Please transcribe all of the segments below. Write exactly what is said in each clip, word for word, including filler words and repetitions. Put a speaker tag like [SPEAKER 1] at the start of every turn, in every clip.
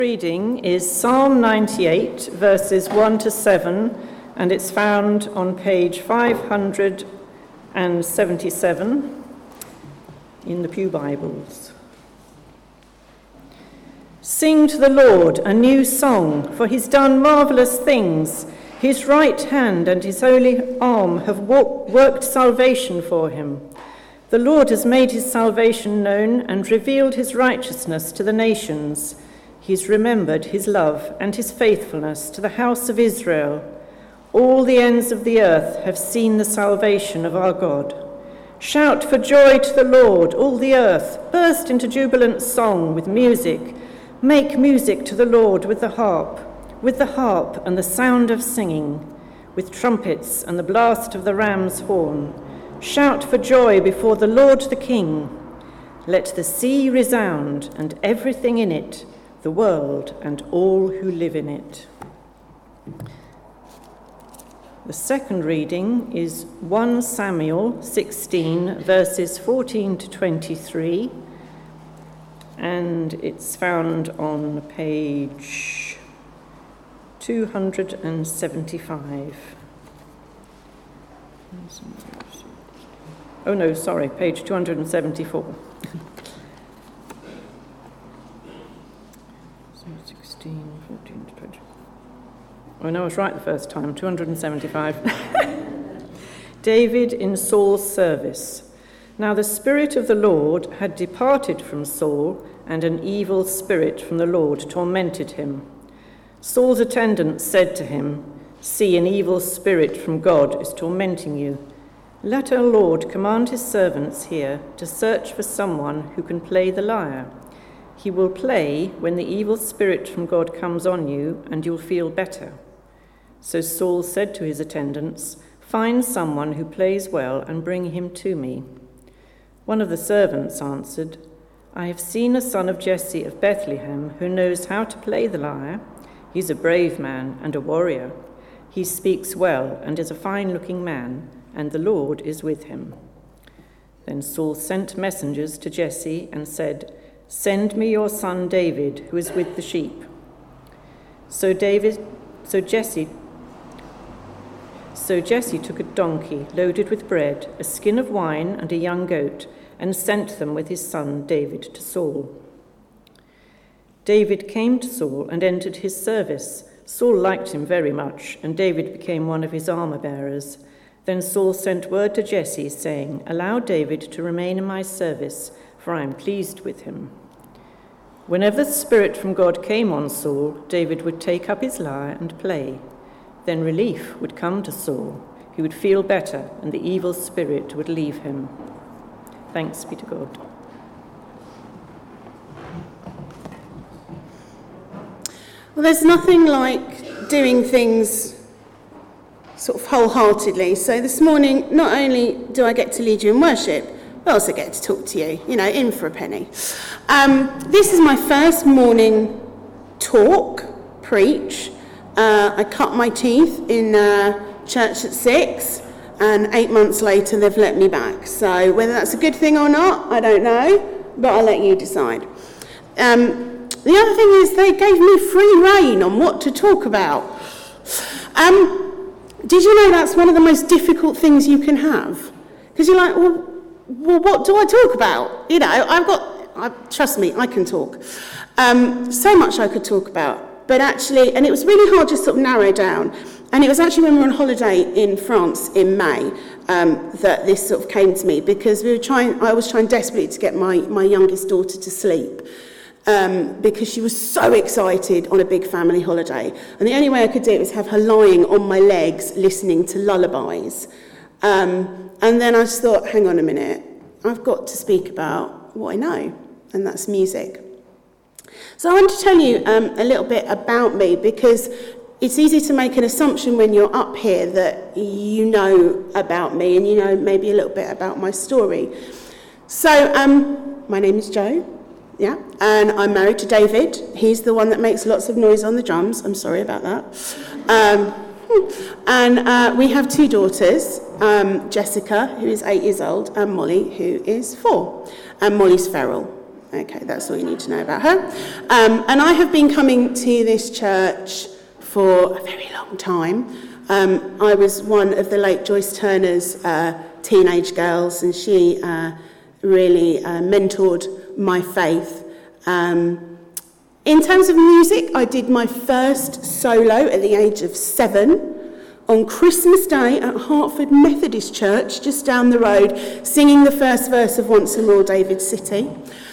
[SPEAKER 1] Reading is Psalm ninety-eight, verses one to seven, and it's found on page five hundred seventy-seven in the Pew Bibles. Sing to the Lord a new song, for he's done marvellous things. His right hand and his holy arm have worked salvation for him. The Lord has made his salvation known and revealed his righteousness to the nations. He's remembered his love and his faithfulness to the house of Israel. All the ends of the earth have seen the salvation of our God. Shout for joy to the Lord, all the earth. Burst into jubilant song with music. Make music to the Lord with the harp, with the harp and the sound of singing, with trumpets and the blast of the ram's horn. Shout for joy before the Lord the King. Let the sea resound and everything in it, the world and all who live in it. The second reading is First Samuel sixteen, verses fourteen to twenty-three, and it's found on page two hundred seventy-five. Oh no, sorry, page two hundred seventy-four. sixteen, fourteen to twenty. Oh no, I was right the first time, two hundred seventy-five. David in Saul's service. Now the Spirit of the Lord had departed from Saul, and an evil spirit from the Lord tormented him. Saul's attendants said to him, "See, an evil spirit from God is tormenting you. Let our Lord command his servants here to search for someone who can play the lyre. He will play when the evil spirit from God comes on you, and you'll feel better." So Saul said to his attendants, "Find someone who plays well and bring him to me." One of the servants answered, "I have seen a son of Jesse of Bethlehem who knows how to play the lyre. He's a brave man and a warrior. He speaks well and is a fine-looking man, and the Lord is with him." Then Saul sent messengers to Jesse and said, "Send me your son David, who is with the sheep." So David, so Jesse, so Jesse took a donkey loaded with bread, a skin of wine, and a young goat, and sent them with his son David to Saul. David came to Saul and entered his service. Saul liked him very much, and David became one of his armor-bearers. Then Saul sent word to Jesse, saying, "Allow David to remain in my service, for I am pleased with him." Whenever the Spirit from God came on Saul, David would take up his lyre and play. Then relief would come to Saul. He would feel better, and the evil spirit would leave him. Thanks be to God.
[SPEAKER 2] Well, there's nothing like doing things sort of wholeheartedly. So this morning, not only do I get to lead you in worship, I also get to talk to you, you know, in for a penny. Um, this is my first morning talk, preach. Uh, I cut my teeth in uh, church at six, and eight months later they've let me back. So whether that's a good thing or not, I don't know, but I'll let you decide. Um, the other thing is they gave me free rein on what to talk about. Um, did you know that's one of the most difficult things you can have? Because you're like, well, Well, what do I talk about? You know, I've got, I, trust me, I can talk. Um, so much I could talk about. But actually, and it was really hard to sort of narrow down. And it was actually when we were on holiday in France in May um, that this sort of came to me, because we were trying, I was trying desperately to get my, my youngest daughter to sleep. Um, because she was so excited on a big family holiday. And the only way I could do it was have her lying on my legs listening to lullabies. Um, and then I just thought, hang on a minute, I've got to speak about what I know, and that's music. So I want to tell you um, a little bit about me, because it's easy to make an assumption when you're up here that you know about me and you know maybe a little bit about my story. So um, my name is Jo, yeah, and I'm married to David. He's the one that makes lots of noise on the drums. I'm sorry about that. Um, And uh, we have two daughters, um, Jessica, who is eight years old, and Molly, who is four. And Molly's feral. Okay, that's all you need to know about her. Um, and I have been coming to this church for a very long time. Um, I was one of the late Joyce Turner's uh, teenage girls, and she uh, really uh, mentored my faith. Um, in terms of music, I did my first solo at the age of seven on Christmas Day at Hertford Methodist Church, just down the road, singing the first verse of Once and More David City.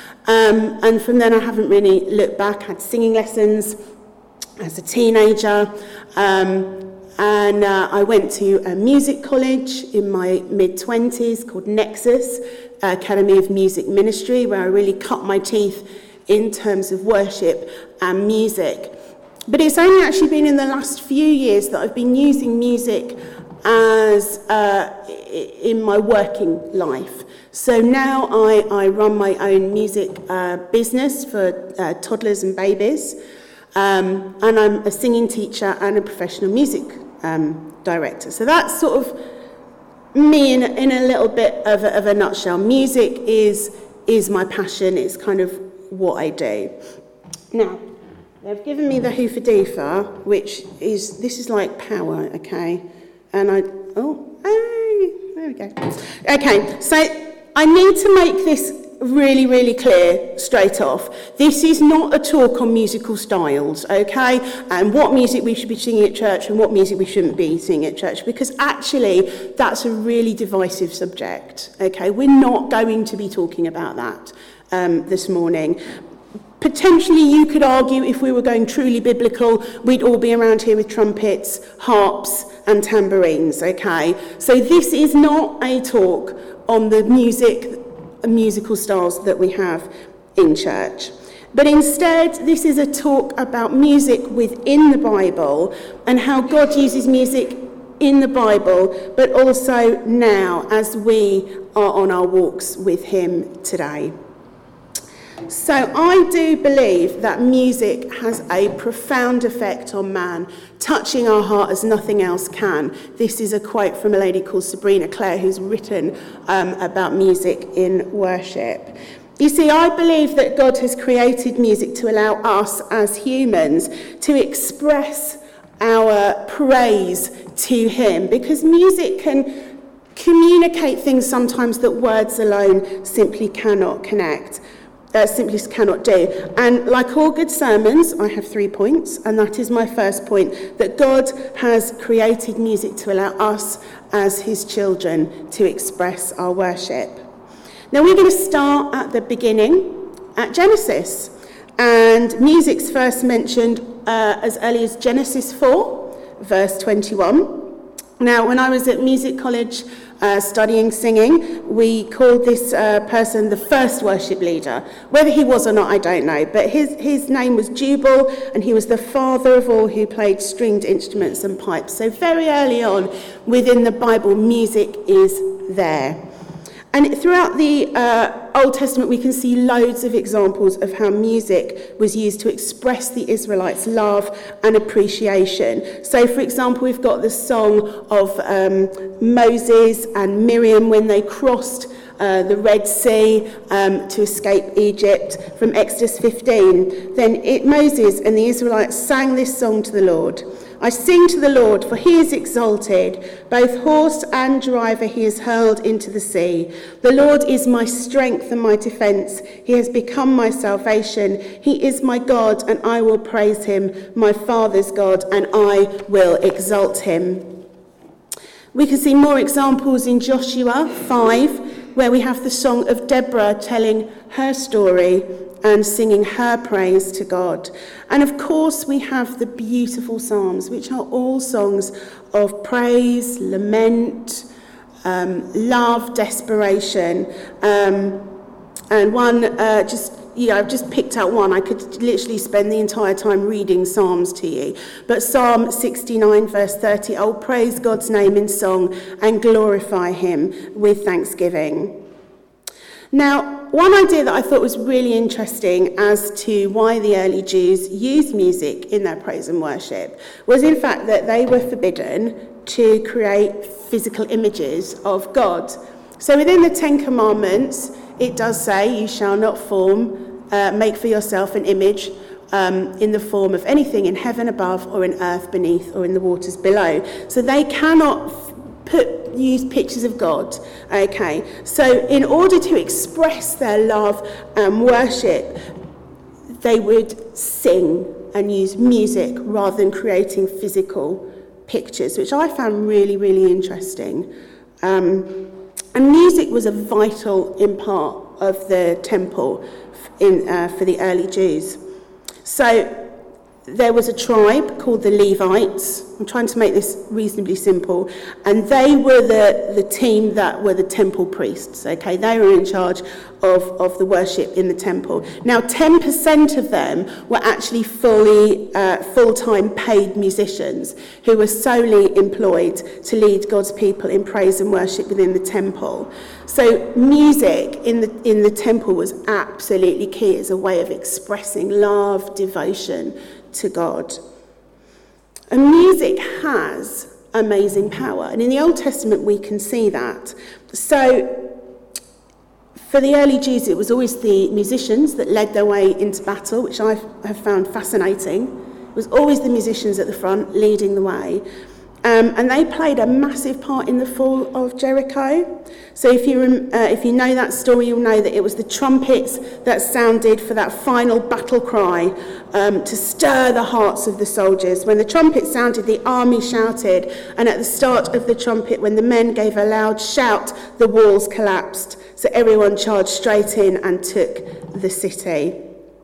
[SPEAKER 2] Um, and from then I haven't really looked back. I had singing lessons as a teenager, um, and uh, I went to a music college in my mid-twenties called Nexus, Academy of Music Ministry, where I really cut my teeth in terms of worship and music. But it's only actually been in the last few years that I've been using music as uh, in my working life. So now I, I run my own music uh, business for uh, toddlers and babies, um, and I'm a singing teacher and a professional music um, director. So that's sort of me in, in a little bit of a, of a nutshell. Music is is my passion. It's kind of what I do. Now, they've given me the Hoofa Doofa, which is, this is like power, okay? And I, oh, hey, there we go. Okay, so I need to make this really, really clear straight off. This is not a talk on musical styles, okay? And what music we should be singing at church and what music we shouldn't be singing at church, because actually that's a really divisive subject, okay? We're not going to be talking about that um, this morning. Potentially you could argue, if we were going truly biblical, we'd all be around here with trumpets, harps and tambourines, okay? So this is not a talk on the music, musical styles that we have in church. But instead, this is a talk about music within the Bible and how God uses music in the Bible, but also now as we are on our walks with him today. So I do believe that music has a profound effect on man, touching our heart as nothing else can. This is a quote from a lady called Sabrina Clare, who's written um, about music in worship. You see, I believe that God has created music to allow us as humans to express our praise to him, because music can communicate things sometimes that words alone simply cannot connect. Uh, simply cannot do. And like all good sermons, I have three points, and that is my first point, that God has created music to allow us as his children to express our worship. Now we're going to start at the beginning, at Genesis, and music's first mentioned uh, as early as Genesis four, verse twenty-one. Now, when I was at music college uh, studying singing, we called this uh, person the first worship leader. Whether he was or not, I don't know. But his, his name was Jubal, and he was the father of all who played stringed instruments and pipes. So very early on within the Bible, music is there. And throughout the uh, Old Testament, we can see loads of examples of how music was used to express the Israelites' love and appreciation. So, for example, we've got the song of um, Moses and Miriam when they crossed uh, the Red Sea um, to escape Egypt from Exodus fifteen. Then it, Moses and the Israelites sang this song to the Lord. I sing to the Lord, for he is exalted. Both horse and driver he has hurled into the sea. The Lord is my strength and my defence. He has become my salvation. He is my God, and I will praise him, my Father's God, and I will exalt him. We can see more examples in Joshua five, where we have the song of Deborah telling her story and singing her praise to God. And of course we have the beautiful Psalms, which are all songs of praise, lament, um, love, desperation. Um, and one, uh, just, you know, I've just picked out one. I could literally spend the entire time reading Psalms to you. But Psalm sixty-nine, verse thirty, oh, praise God's name in song and glorify him with thanksgiving. Now, one idea that I thought was really interesting as to why the early Jews used music in their praise and worship was in fact that they were forbidden to create physical images of God. So within the Ten Commandments, it does say, you shall not form uh, make for yourself an image um, in the form of anything in heaven above or in earth beneath or in the waters below. So they cannot f- put use pictures of God. Okay, so in order to express their love and worship, they would sing and use music rather than creating physical pictures, which I found really, really interesting. Um, and music was a vital in part of the temple in, uh, for the early Jews. So there was a tribe called the Levites. I'm trying to make this reasonably simple. And they were the, the team that were the temple priests, okay? They were in charge of, of the worship in the temple. Now, ten percent of them were actually fully, uh, full-time paid musicians who were solely employed to lead God's people in praise and worship within the temple. So music in the, in the temple was absolutely key as a way of expressing love, devotion to God. And music has amazing power. And in the Old Testament, we can see that. So for the early Jews, it was always the musicians that led their way into battle, which I have found fascinating. It was always the musicians at the front leading the way. Um, and they played a massive part in the fall of Jericho. So if you uh, if you know that story, you'll know that it was the trumpets that sounded for that final battle cry um, to stir the hearts of the soldiers. When the trumpet sounded, the army shouted, and at the start of the trumpet, when the men gave a loud shout, the walls collapsed. So everyone charged straight in and took the city.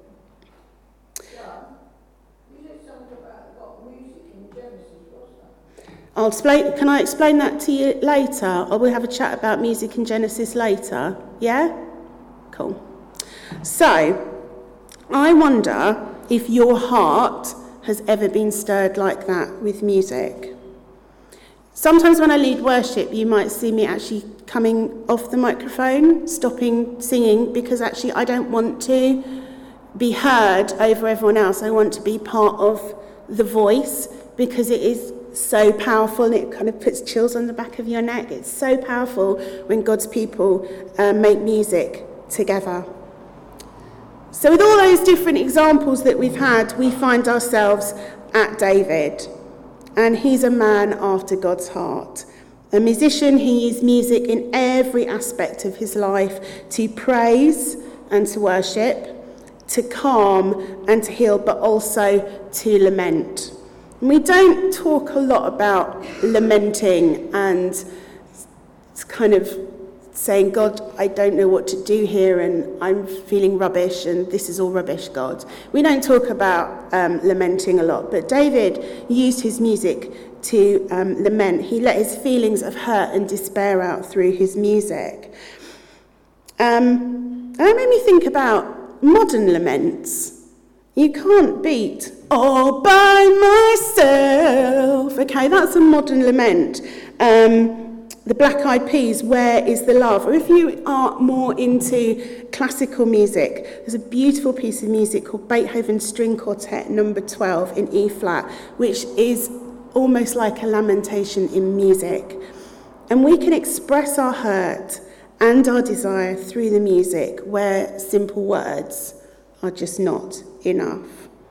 [SPEAKER 2] I'll explain, can I explain that to you later? Or we'll have a chat about music in Genesis later? Yeah? Cool. So, I wonder if your heart has ever been stirred like that with music. Sometimes when I lead worship, you might see me actually coming off the microphone, stopping singing, because actually I don't want to be heard over everyone else. I want to be part of the voice, because it is so powerful, and it kind of puts chills on the back of your neck. It's so powerful when God's people uh, make music together. So with all those different examples that we've had, we find ourselves at David. And he's a man after God's heart. A musician, he used music in every aspect of his life to praise and to worship, to calm and to heal, but also to lament. We don't talk a lot about lamenting and kind of saying, God, I don't know what to do here, and I'm feeling rubbish, and this is all rubbish, God. We don't talk about um, lamenting a lot, but David used his music to um, lament. He let his feelings of hurt and despair out through his music. Um, and that made me think about modern laments. You can't beat all by myself. Okay, that's a modern lament. Um, the Black Eyed Peas, Where is the Love? Or if you are more into classical music, there's a beautiful piece of music called Beethoven's String Quartet number twelve in E flat, which is almost like a lamentation in music. And we can express our hurt and our desire through the music, where simple words are just not enough.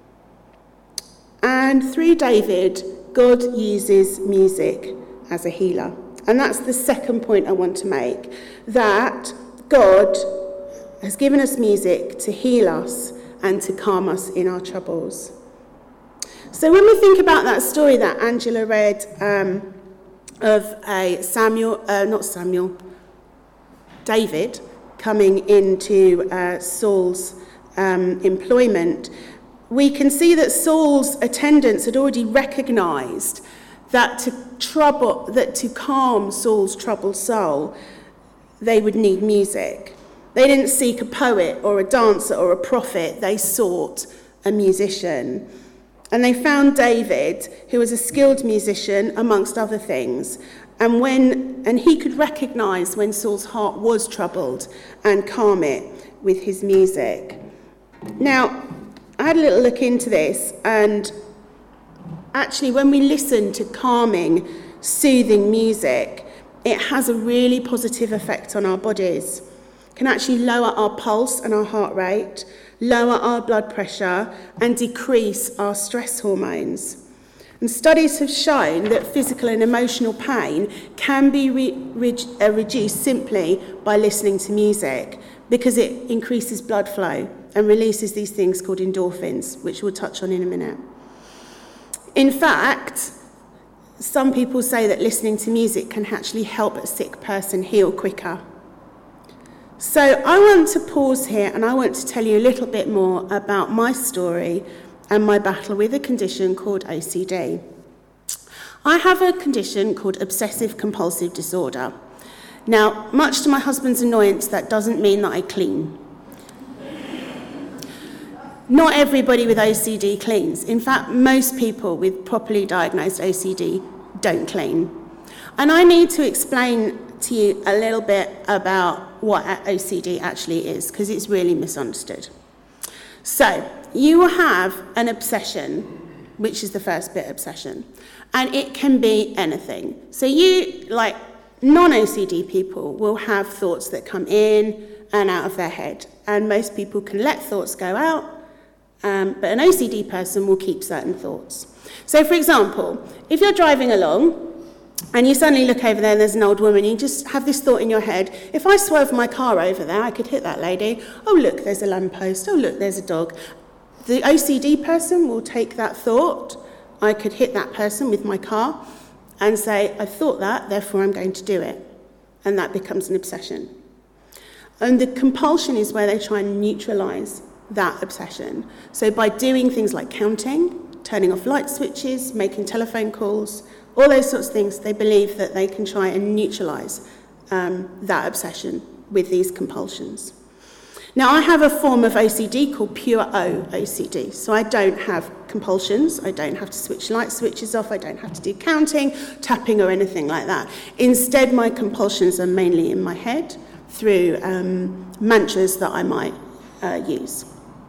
[SPEAKER 2] And through David, God uses music as a healer. And that's the second point I want to make, that God has given us music to heal us and to calm us in our troubles. So when we think about that story that Angela read um, of a Samuel, uh, not Samuel, David coming into uh, Saul's Um, employment, we can see that Saul's attendants had already recognised that to trouble, that to calm Saul's troubled soul, they would need music. They didn't seek a poet or a dancer or a prophet, they sought a musician. And they found David, who was a skilled musician, amongst other things. And when and he could recognise when Saul's heart was troubled and calm it with his music. Now, I had a little look into this, and actually when we listen to calming, soothing music, it has a really positive effect on our bodies. It can actually lower our pulse and our heart rate, lower our blood pressure, and decrease our stress hormones. And studies have shown that physical and emotional pain can be re- re- uh, reduced simply by listening to music, because it increases blood flow and releases these things called endorphins, which we'll touch on in a minute. In fact, some people say that listening to music can actually help a sick person heal quicker. So I want to pause here and I want to tell you a little bit more about my story and my battle with a condition called O C D. I have a condition called obsessive compulsive disorder. Now, much to my husband's annoyance, that doesn't mean that I clean. Not everybody with O C D cleans. In fact, most people with properly diagnosed O C D don't clean. And I need to explain to you a little bit about what O C D actually is, because it's really misunderstood. So, you will have an obsession, which is the first bit, obsession, and it can be anything. So you, like non-O C D people, will have thoughts that come in and out of their head, and most people can let thoughts go out, um, but an O C D person will keep certain thoughts. So, for example, if you're driving along, and you suddenly look over there and there's an old woman, you just have this thought in your head, if I swerve my car over there, I could hit that lady. Oh, look, there's a lamppost. Oh, look, there's a dog. The O C D person will take that thought, I could hit that person with my car, and say, I thought that, therefore I'm going to do it. And that becomes an obsession. And the compulsion is where they try and neutralise that obsession. So by doing things like counting, turning off light switches, making telephone calls, all those sorts of things, they believe that they can try and neutralise um, that obsession with these compulsions. Now, I have a form of O C D called pure O O C D, so I don't have compulsions, I don't have to switch light switches off, I don't have to do counting, tapping or anything like that. Instead, my compulsions are mainly in my head through um, mantras that I might uh, use.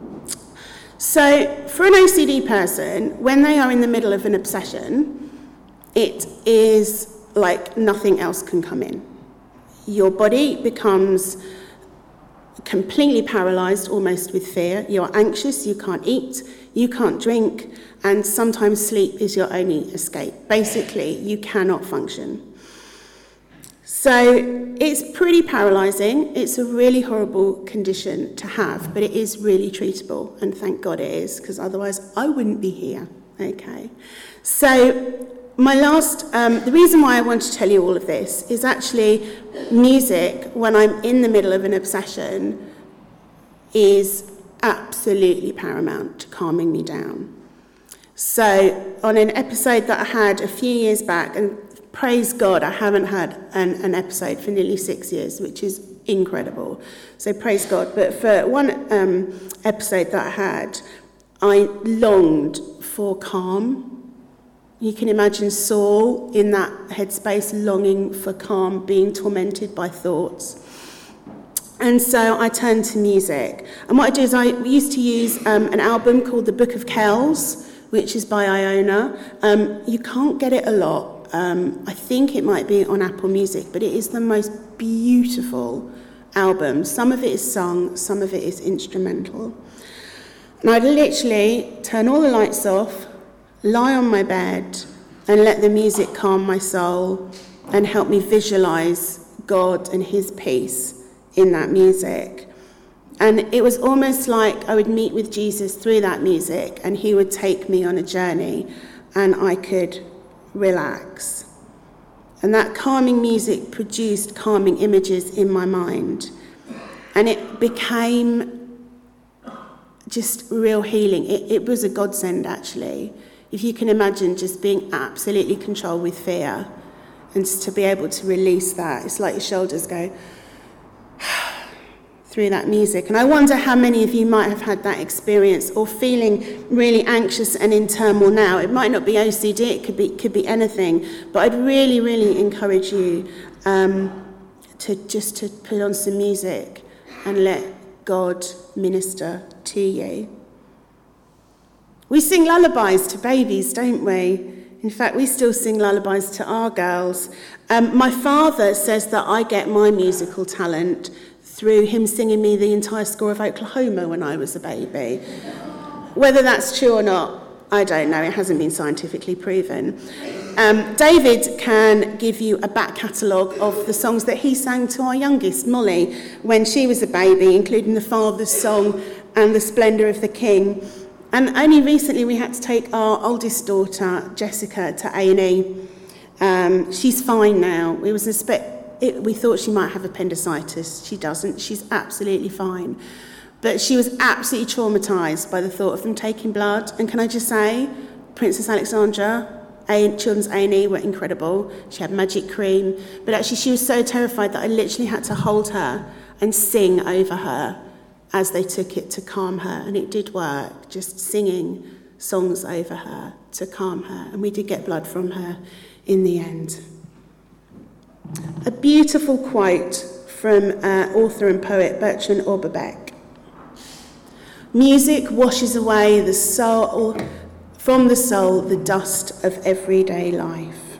[SPEAKER 2] So, for an O C D person, when they are in the middle of an obsession, it is like nothing else can come in. Your body becomes completely paralysed, almost with fear. You're anxious, you can't eat, you can't drink, and sometimes sleep is your only escape. Basically, you cannot function. So it's pretty paralysing. It's a really horrible condition to have, but it is really treatable, and thank God it is, because otherwise I wouldn't be here. Okay. So my last, um, the reason why I want to tell you all of this is actually music, when I'm in the middle of an obsession, is absolutely paramount to calming me down. So on an episode that I had a few years back, and praise God, I haven't had an, an episode for nearly six years, which is incredible. So praise God. But for one um, episode that I had, I longed for calm. You can imagine Saul in that headspace, longing for calm, being tormented by thoughts. And so I turned to music. And what I do is I used to use um, an album called The Book of Kells, which is by Iona. Um, you can't get it a lot. Um, I think it might be on Apple Music, but it is the most beautiful album. Some of it is sung, some of it is instrumental. And I'd literally turn all the lights off, lie on my bed, and let the music calm my soul and help me visualise God and his peace in that music. And it was almost like I would meet with Jesus through that music, and he would take me on a journey and I could relax. And that calming music produced calming images in my mind. And it became just real healing. It, it was a godsend, actually. If you can imagine just being absolutely controlled with fear and to be able to release that, it's like your shoulders go through that music. And I wonder how many of you might have had that experience or feeling really anxious and in turmoil now. It might not be O C D, it could be could be anything, but I'd really, really encourage you um, to just to put on some music and let God minister to you. We sing lullabies to babies, don't we? In fact, we still sing lullabies to our girls. Um, my father says that I get my musical talent through him singing me the entire score of Oklahoma when I was a baby. Whether that's true or not, I don't know. It hasn't been scientifically proven. Um, David can give you a back catalogue of the songs that he sang to our youngest, Molly, when she was a baby, including the Father's Song and the Splendour of the King. And only recently we had to take our oldest daughter, Jessica, to A and E. Um, she's fine now. It was a spe- it, we thought she might have appendicitis. She doesn't. She's absolutely fine. But she was absolutely traumatised by the thought of them taking blood. And can I just say, Princess Alexandra, A- Children's A and E were incredible. She had magic cream. But actually she was so terrified that I literally had to hold her and sing over her as they took it to calm her. And it did work, just singing songs over her to calm her. And we did get blood from her in the end. A beautiful quote from uh, author and poet Bertrand Auberbeck. Music washes away the soul, from the soul, the dust of everyday life.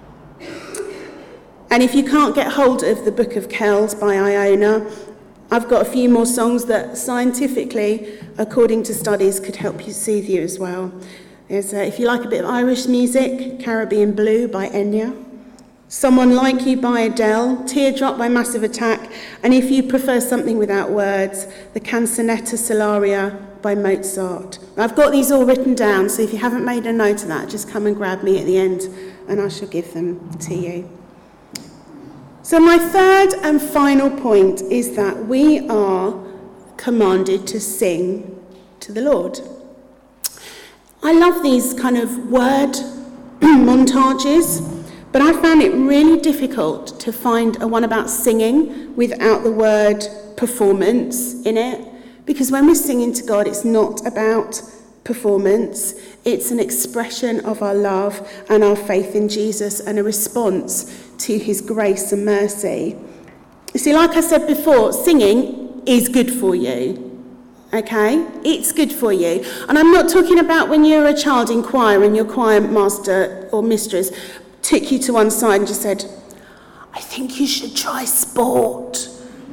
[SPEAKER 2] And if you can't get hold of the Book of Kells by Iona, I've got a few more songs that scientifically, according to studies, could help you soothe you as well. There's, uh, if you like a bit of Irish music, Caribbean Blue by Enya, Someone Like You by Adele, Teardrop by Massive Attack, and if you prefer something without words, the Canzonetta Solaria by Mozart. I've got these all written down, so if you haven't made a note of that, just come and grab me at the end and I shall give them to you. So my third and final point is that we are commanded to sing to the Lord. I love these kind of word montages, but I found it really difficult to find a one about singing without the word performance in it. Because when we're singing to God, it's not about performance. It's an expression of our love and our faith in Jesus and a response to his grace and mercy. You see, like I said before, singing is good for you. Okay? It's good for you. And I'm not talking about when you're a child in choir and your choir master or mistress took you to one side and just said, I think you should try sport.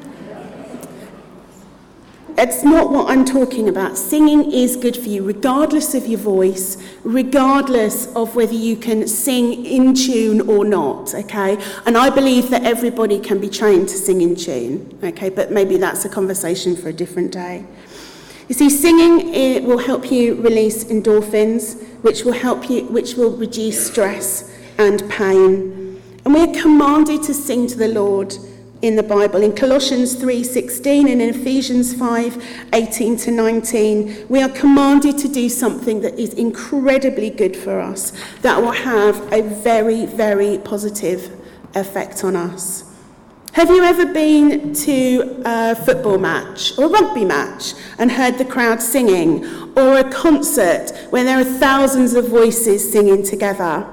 [SPEAKER 2] It's not what I'm talking about. Singing is good for you, regardless of your voice, regardless of whether you can sing in tune or not, okay? And I believe that everybody can be trained to sing in tune, okay? But maybe that's a conversation for a different day. You see, singing it will help you release endorphins, which will help you, which will reduce stress and pain. And we're commanded to sing to the Lord in the Bible. In Colossians three sixteen and in Ephesians five eighteen to nineteen, we are commanded to do something that is incredibly good for us, that will have a very, very positive effect on us. Have you ever been to a football match or a rugby match and heard the crowd singing, or a concert where there are thousands of voices singing together?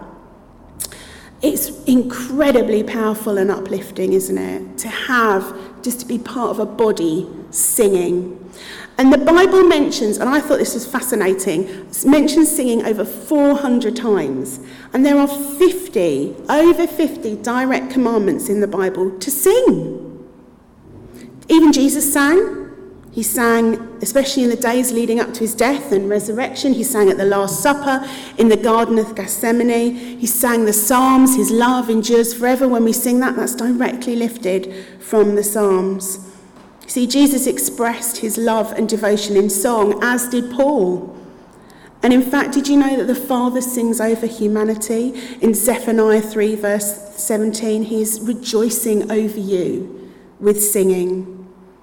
[SPEAKER 2] It's incredibly powerful and uplifting, isn't it? To have, just to be part of a body singing. And the Bible mentions, and I thought this was fascinating, it mentions singing over four hundred times. And there are fifty, over fifty direct commandments in the Bible to sing. Even Jesus sang. He sang, especially in the days leading up to his death and resurrection. He sang at the Last Supper in the Garden of Gethsemane. He sang the Psalms. His love endures forever. When we sing that, that's directly lifted from the Psalms. See, Jesus expressed his love and devotion in song, as did Paul. And in fact, did you know that the Father sings over humanity? In Zephaniah three, verse seventeen, he's rejoicing over you with singing.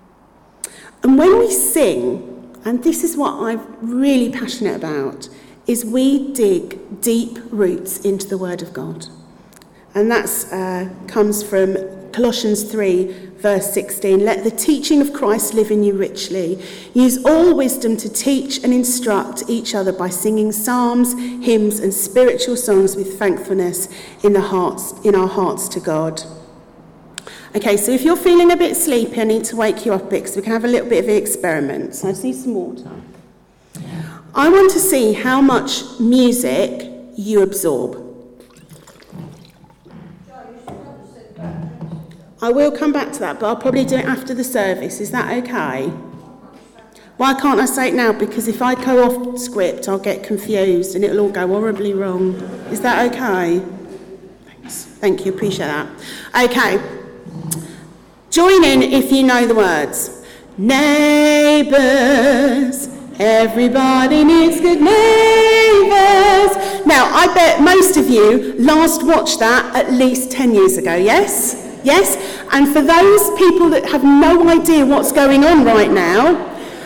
[SPEAKER 2] And when we sing, and this is what I'm really passionate about, is we dig deep roots into the Word of God. And that uh, comes from Colossians three, verse sixteen. Let the teaching of Christ live in you richly. Use all wisdom to teach and instruct each other by singing psalms, hymns, and spiritual songs with thankfulness in the hearts, in our hearts to God. Okay, so if you're feeling a bit sleepy, I need to wake you up a bit because we can have a little bit of an experiment. So I just need some water. I want to see how much music you absorb. I will come back to that, but I'll probably do it after the service. Is that okay? Why can't I say it now? Because if I go off script, I'll get confused and it'll all go horribly wrong. Is that okay? Thanks. Thank you, appreciate that. Okay. Join in if you know the words. Neighbours, everybody needs good neighbours. Now, I bet most of you last watched that at least ten years ago, yes? Yes? And for those people that have no idea what's going on right now,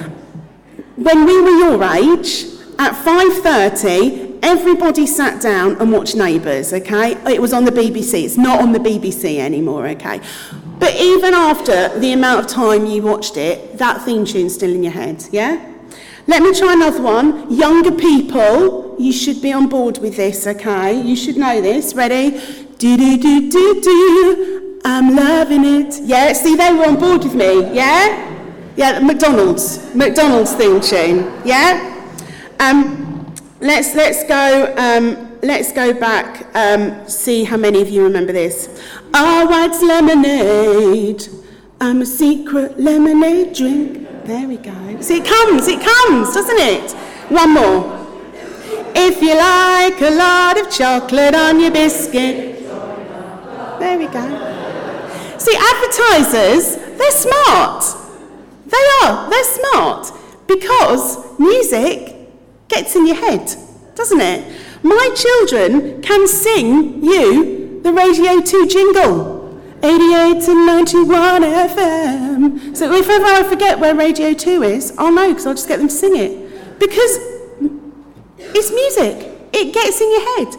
[SPEAKER 2] when we were your age, at five thirty, everybody sat down and watched Neighbours, okay? It was on the B B C. It's not on the B B C anymore, okay? But even after the amount of time you watched it, that theme tune's still in your head, yeah? Let me try another one. Younger people, you should be on board with this, okay? You should know this. Ready? Do-do-do-do-do. I'm loving it. Yeah, see, they were on board with me, yeah? Yeah, McDonald's. McDonald's theme tune, yeah? Um, let's, let's go... Um, Let's go back, um, see how many of you remember this. Oh, white's lemonade. I'm a secret lemonade drink. There we go. See, it comes, it comes, doesn't it? One more. If you like a lot of chocolate on your biscuit. There we go. See, advertisers, they're smart. They are, they're smart. Because music gets in your head, doesn't it? My children can sing you the Radio two jingle, eighty-eight and ninety-one F M. So if ever I forget where Radio two is, I'll know because I'll just get them to sing it. Because it's music. It gets in your head.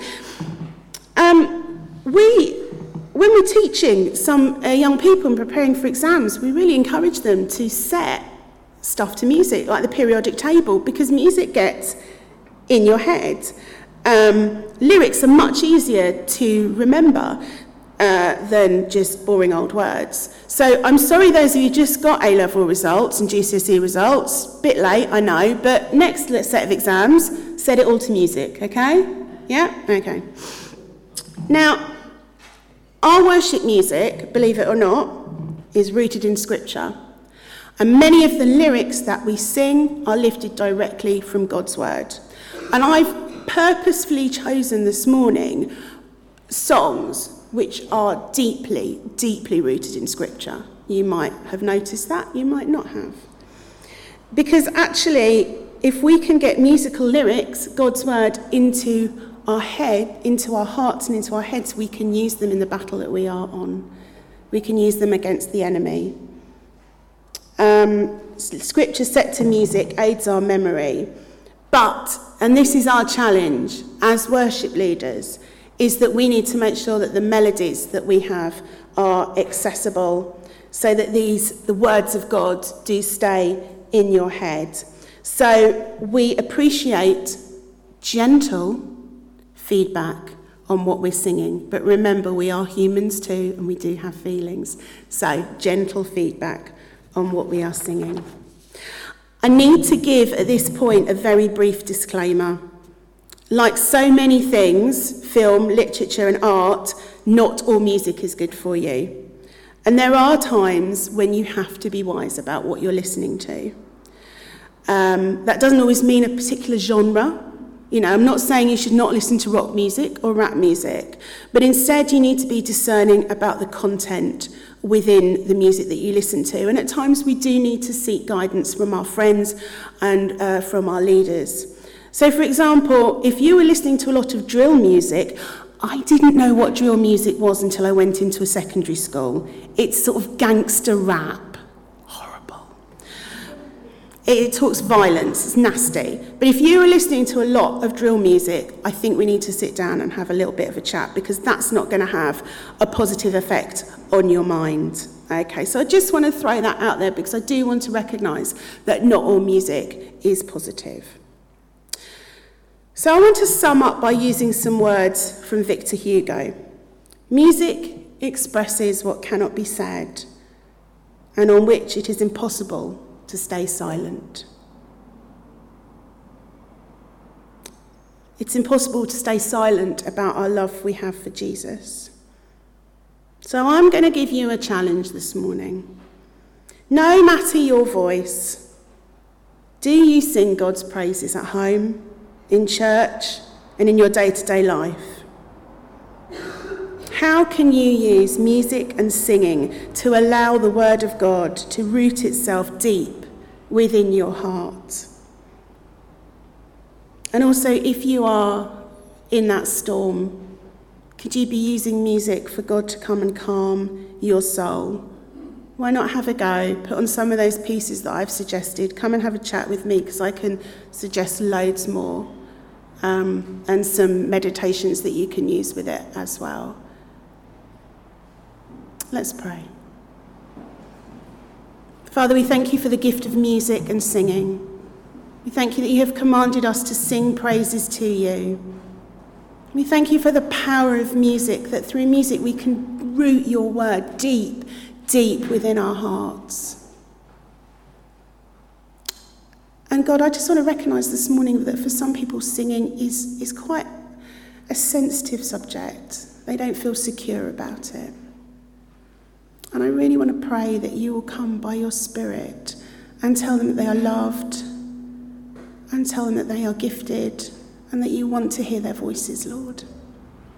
[SPEAKER 2] Um, we, when we're teaching some uh, young people and preparing for exams, we really encourage them to set stuff to music, like the periodic table, because music gets in your head. Um, lyrics are much easier to remember uh, than just boring old words. So I'm sorry those of you who just got A-level results and G C S E results, bit late, I know, but next set of exams, set it all to music, okay? Yeah? Okay. Now, our worship music, believe it or not, is rooted in Scripture. And many of the lyrics that we sing are lifted directly from God's Word. And I've purposefully chosen this morning songs which are deeply, deeply rooted in Scripture. You might have noticed that, you might not have. Because actually, if we can get musical lyrics, God's Word, into our head, into our hearts and into our heads, we can use them in the battle that we are on. We can use them against the enemy. Um, scripture set to music aids our memory. But, and this is our challenge as worship leaders, is that we need to make sure that the melodies that we have are accessible so that these, the words of God, do stay in your head. So we appreciate gentle feedback on what we're singing. But remember, we are humans too, and we do have feelings. So gentle feedback on what we are singing. I need to give at this point a very brief disclaimer. Like so many things, film, literature and art, not all music is good for you. And there are times when you have to be wise about what you're listening to. Um, that doesn't always mean a particular genre. You know, I'm not saying you should not listen to rock music or rap music, but instead you need to be discerning about the content within the music that you listen to. And at times we do need to seek guidance from our friends and uh, from our leaders. So, for example, if you were listening to a lot of drill music, I didn't know what drill music was until I went into a secondary school. It's sort of gangster rap. Horrible. It, it talks violence, it's nasty. But if you were listening to a lot of drill music, I think we need to sit down and have a little bit of a chat, because that's not going to have a positive effect on your mind. Okay, so I just want to throw that out there, because I do want to recognise that not all music is positive. So I want to sum up by using some words from Victor Hugo. Music expresses what cannot be said, and on which it is impossible to stay silent. It's impossible to stay silent about our love we have for Jesus. So I'm going to give you a challenge this morning. No matter your voice, do you sing God's praises at home, in church, and in your day-to-day life? How can you use music and singing to allow the word of God to root itself deep within your heart? And also, if you are in that storm, could you be using music for God to come and calm your soul? Why not have a go? Put on some of those pieces that I've suggested. Come and have a chat with me, because I can suggest loads more. Um, and some meditations that you can use with it as well. Let's pray. Father, we thank you for the gift of music and singing. We thank you that you have commanded us to sing praises to you. We thank you for the power of music, that through music we can root your word deep, deep within our hearts. And God, I just want to recognise this morning that for some people singing is, is quite a sensitive subject. They don't feel secure about it. And I really want to pray that you will come by your Spirit and tell them that they are loved, and tell them that they are gifted, and that you want to hear their voices, Lord.